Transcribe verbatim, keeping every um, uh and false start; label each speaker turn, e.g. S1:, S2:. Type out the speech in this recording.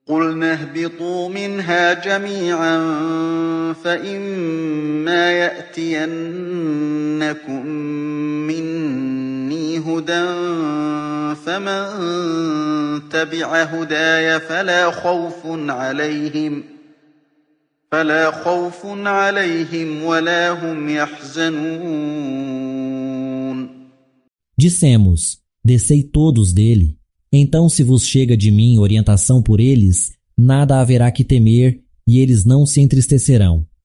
S1: قُلْنَا اهْبِطُوا مِنْهَا جَمِيعًا فَإِمَّا يَأْتِيَنَّكُم مِّنِّي هُدًى فَمَن تَبِعَ هُدَايَ فَلَا خَوْفٌ عَلَيْهِمْ فَلَا خَوْفٌ عَلَيْهِمْ وَلَا هُمْ يَحْزَنُونَ.
S2: Dissemos: descei todos dele. Então, se vos chega de mim orientação por eles, nada haverá que temer, e eles não se entristecerão.